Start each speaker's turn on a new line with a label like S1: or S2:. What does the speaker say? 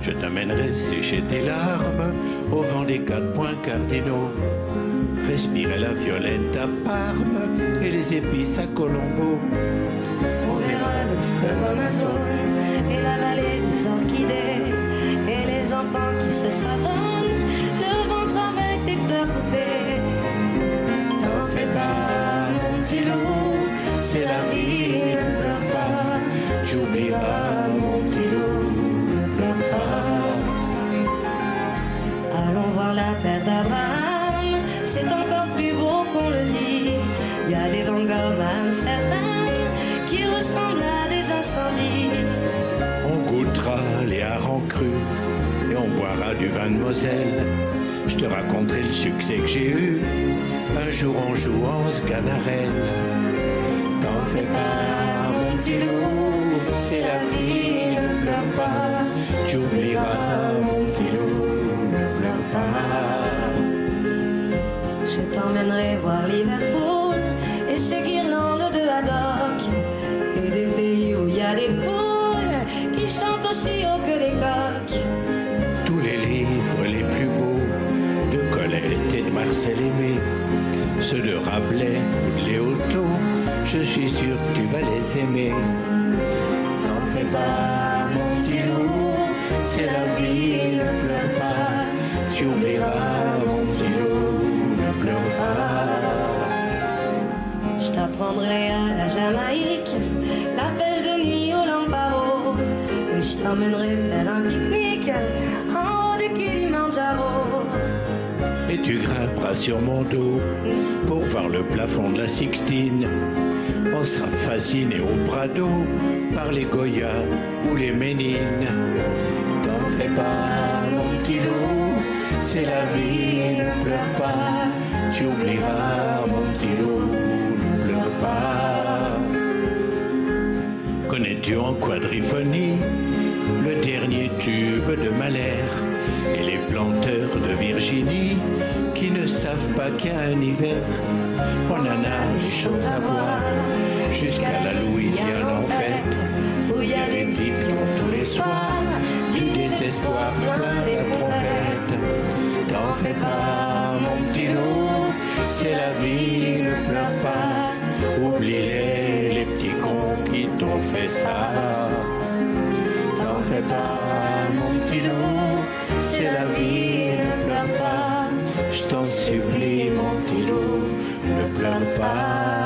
S1: Je t'amènerai sécher tes larmes au vent des 4 points cardinaux. Respirer la violette à Parme et les épices à Colombo.
S2: On verra le fleuve Amazone et la vallée des orchidées et les enfants qui se savonnent, le ventre avec des fleurs coupées. T'en fais pas, mon petit loup, c'est la vie, ne pleure pas. Tu oublieras, mon petit loup, ne pleure pas. Allons voir la terre d'Abraham, c'est encore plus beau qu'on le dit. Il y a des Van Gogh à Amsterdam qui ressemblent à des incendies.
S1: On goûtera les harengs crus et on boira du vin de Moselle. Je te raconterai le succès que j'ai eu un jour en jouant ce Sganarelle. T'en fais pas, mon petit loup, c'est la vie, ne pleure pas. Tu oublieras, mon petit loup, ne pleure pas.
S2: Je t'emmènerai voir Liverpool et ses guirlandes de haddock et des pays où il y a des poules qui chantent aussi haut que des coqs.
S1: Tous les livres les plus beaux de Colette et de Marcel Aimé, ceux de Rabelais ou de Léoto, je suis sûr que tu vas les aimer. T'en fais pas, mon petit loup, c'est la vie, ne pleure pas. Tu oublieras, mon petit loup, ne pleure pas.
S2: Je t'apprendrai à la Jamaïque, la pêche de nuit au Lamparo, et je t'emmènerai faire un pique-nique en haut du Kilimandjaro.
S1: Et tu grimperas sur mon dos pour voir le plafond de la Sixtine. On sera fasciné au Prado par les Goya ou les Ménines. T'en fais pas, mon petit loup, c'est la vie, ne pleure pas. Tu oublieras, mon petit loup, ne pleure pas. Connais-tu en quadriphonie le dernier tube de Mahler et les planteurs de Virginie qui ne savent pas qu'il y a un hiver? On en a des choses à voir jusqu'à la Louisiane en fête, où il y a des types qui ont tous les soirs du désespoir plein les trompettes. T'en fais pas, mon petit loup, c'est la vie, ne pleure pas. Oublie les petits cons qui t'ont fait ça. T'en fais pas, mon petit loup, c'est la vie, ne pleure pas. Je t'en supplie, mon petit loup, ne pleure pas.